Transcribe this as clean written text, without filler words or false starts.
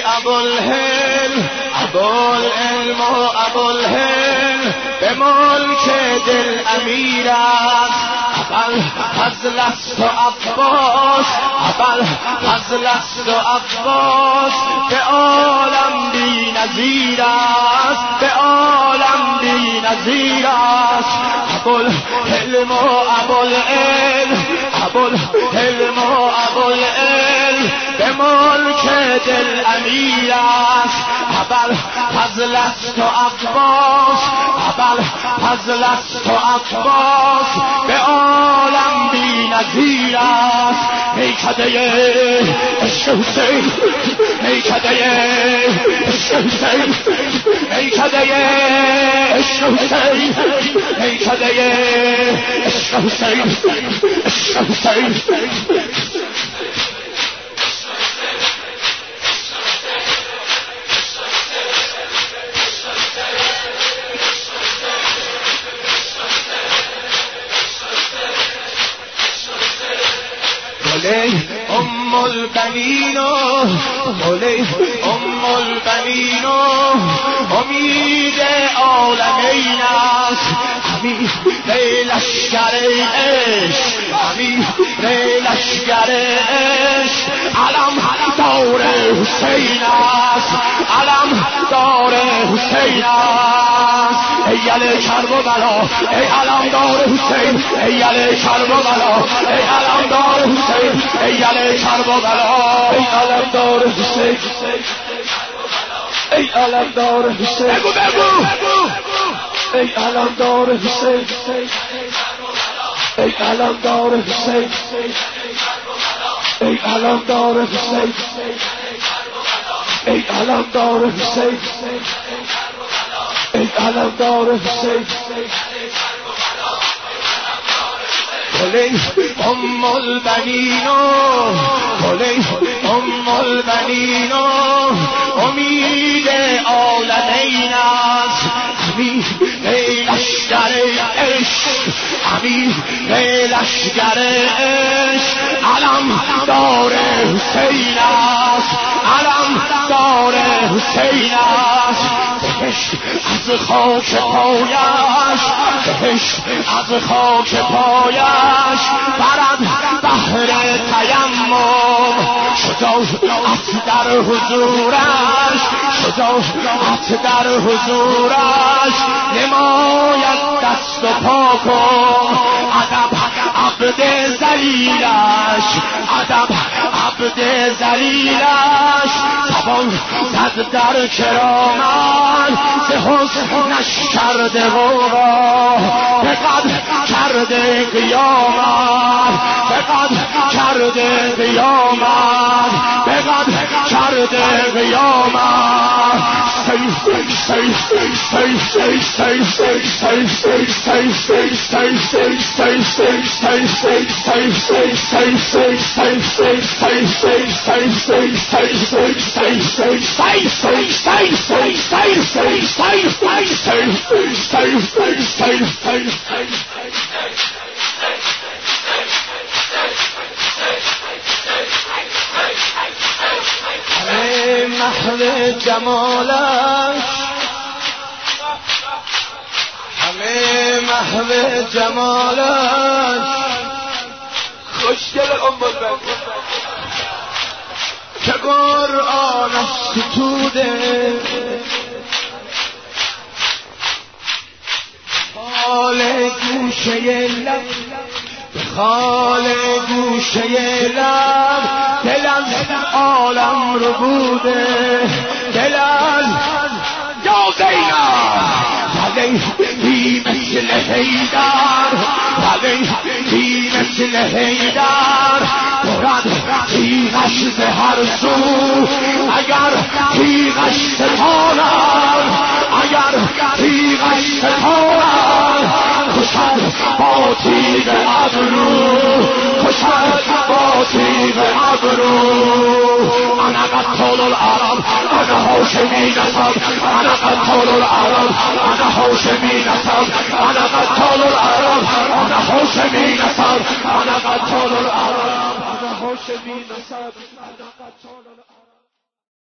ابوالهل ابوالعلم و ابوالهل به ملک دل امیر است. ابل فضل است و عباس ابل فضل است و عباس به عالم بی نظیر است، به عالم بی نظیر است. ابوالحلم و ابوالعلم ابوالحلم و ابوالعلم به ملک دل امیر است. ابل فضل است و عباس ابل فضل است و عباس به عالم بی نظیر است. میکده عشق حسین میکده عشق حسین میکده عشق حسین میکده عشق حسین عشق حسین. ام البنین ام البنین امید عالمین است. امیر لشکر عشق امیر لشکر عشق علم دار حسین است، علم دار حسین است. ای علی کرب و بلا ای علم دار حسین، ای علی کرب و بلا ای علم دار حسین، ای علی کرب و بلا ای علم دار حسین، ای علم دار حسین. بگو بگو ای علم دار حسین، ای علم دار حسین، ای علم دار حسین، ای علم دار حسین، ای علم دار حسین. ام البنین ام البنین امید عالمین است. امیر لشکر عشق امیر لشکر عشق علم دار حسین است، علم دار حسین است. بهشت از خاک پایش بهشت از خاک پایش برد بحر تیمم. شجاعت در حضورش شجاعت در حضورش نماید دست و پا کن. ادب عبد ذلیلش ادب عبد ذلیلش توان زد در کرامت ز حسنش کرده غوغا به قد کرده قیامت به قد کرده قیامت به قد کرده قیامت. محو جمالش همه محو جمالش خوشگل ام که قرآنش ستوده خال گوشه لب خال گوشه لب دل از عالم رو بوده دل از یا زینب ولی مثل حیدر ولی مثل حیدر برد تیغش به هر سو اگر تیغش ستانم اگر تیغش ستانم کشد با تیغ ابرو کشد با تیغ ابرو. انا قتال العرب انا هاشمی نسب انا قتال العرب انا هاشمی نسب انا قتال العرب انا هاشمی نسب انا قتال العرب انا هاشمی نسب انا قتال العرب.